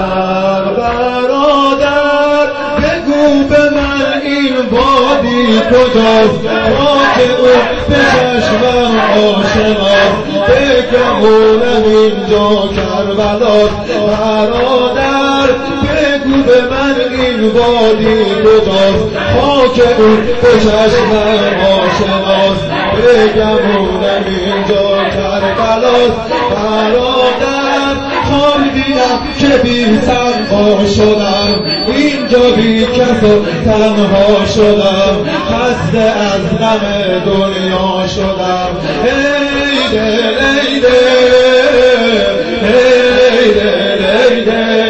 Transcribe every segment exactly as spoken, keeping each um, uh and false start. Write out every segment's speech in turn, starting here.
برادر بگو به من این وادی کجاست، خاک او به چشمم آشناست، بگمونم اینجا کربلاست. برادر بگو به من این وادی کجاست، خاک او به چشمم آشناست، بگمونم اینجا کربلاست. برادر حال دیدم که بی تنها شدم، اینجا بی کس و تنها شدم، خسته از غم دنیا شدم. ای دل ای دل ای دل ای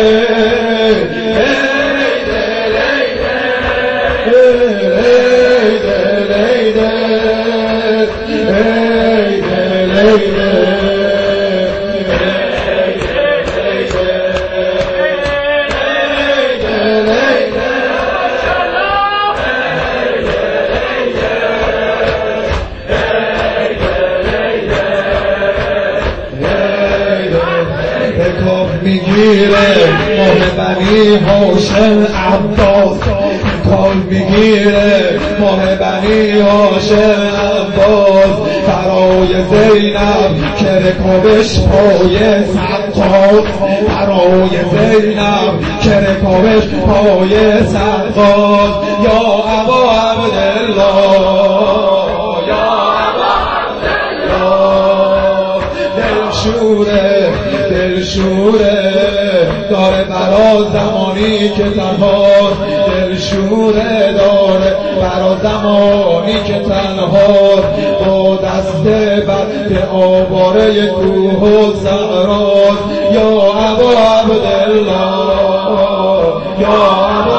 میگیره ماه بنی هاشم عباس، کال میگیره ماه بنی هاشم عباس، برای زینب که رکابش پای سقاط، برای زینب که رکابش پای سقاط. یا ابا عبدالله یا ابا عبدالله، دلشوره دلشوره داره برا زمانی که تنها، دلشوره داره برا زمانی که تنها، با دست بد آواره کوه و صحرا. یا ابا عبدالله یا ابا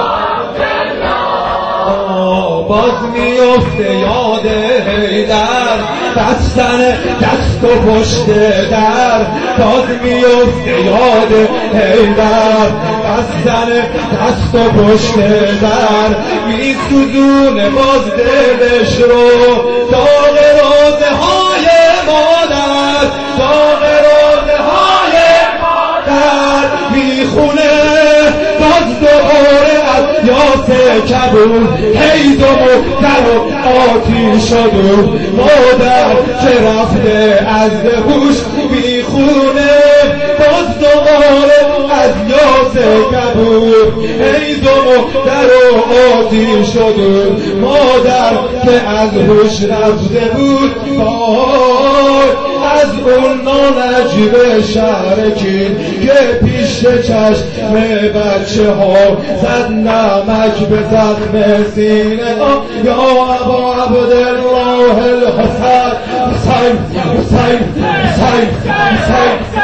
عبدالله، باز میفته یاد حیدر، بستن دست و پشت در، باز میفته یاد حیدر، بستن دست و پشت در، میسوزونه باز دلش رو، داغ روزه های مادر، داغ روزه های مادر، میخونه باز دوباره از یاس کبود، هیزم و در و آتیش شد، مادر که رفته از هوش، میخونه باز دوباره از یاس کبود، هیزم و در و آتیش شد، مادر که از هوش رفته بود. وای از اون نانجیب شرکین که پیش چشم بچه ها زد نمک به زخم سینه. یا ابا عبدالله الحسین، حسین حسین حسین حسین